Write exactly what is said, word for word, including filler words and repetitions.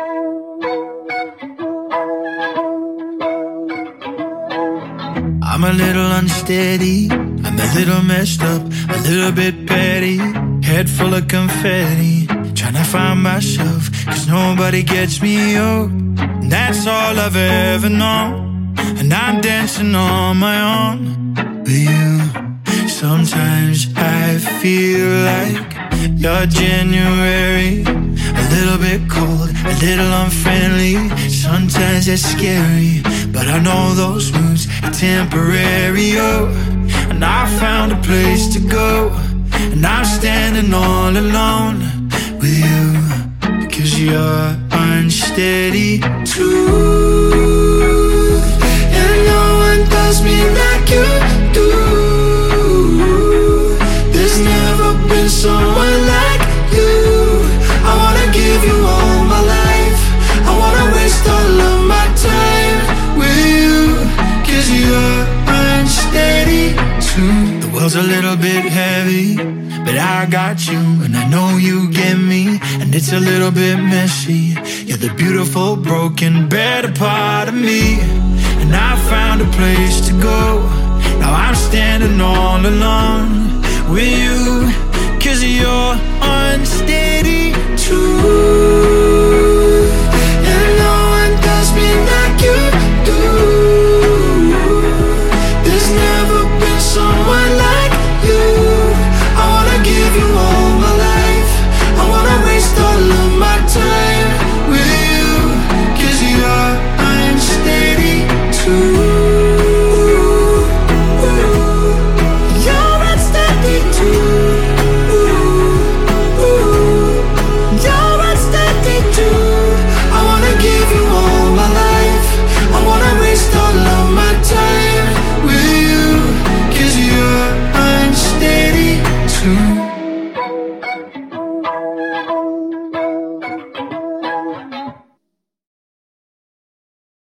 I'm a little unsteady, I'm a little messed up, a little bit petty, head full of confetti, trying to find myself, cause nobody gets me up. And that's all I've ever known, and I'm dancing on my own with you. Sometimes I feel like you're January, a little bit cold, a little unfriendly. Sometimes it's scary, but I know those moods are temporary, oh. And I found a place to go, and I'm standing all alone with you, cause you're unsteady too. And no one does me like you do. There's never been someone like you. I wanna give you all my life, I wanna waste all of my time with you, cause you're unsteady too. The world's a little bit heavy, but I got you, and I know you get me. And it's a little bit messy, you're the beautiful, broken, better part of me. And I found a place to go, now I'm standing all alone with you, cause you're unsteady too.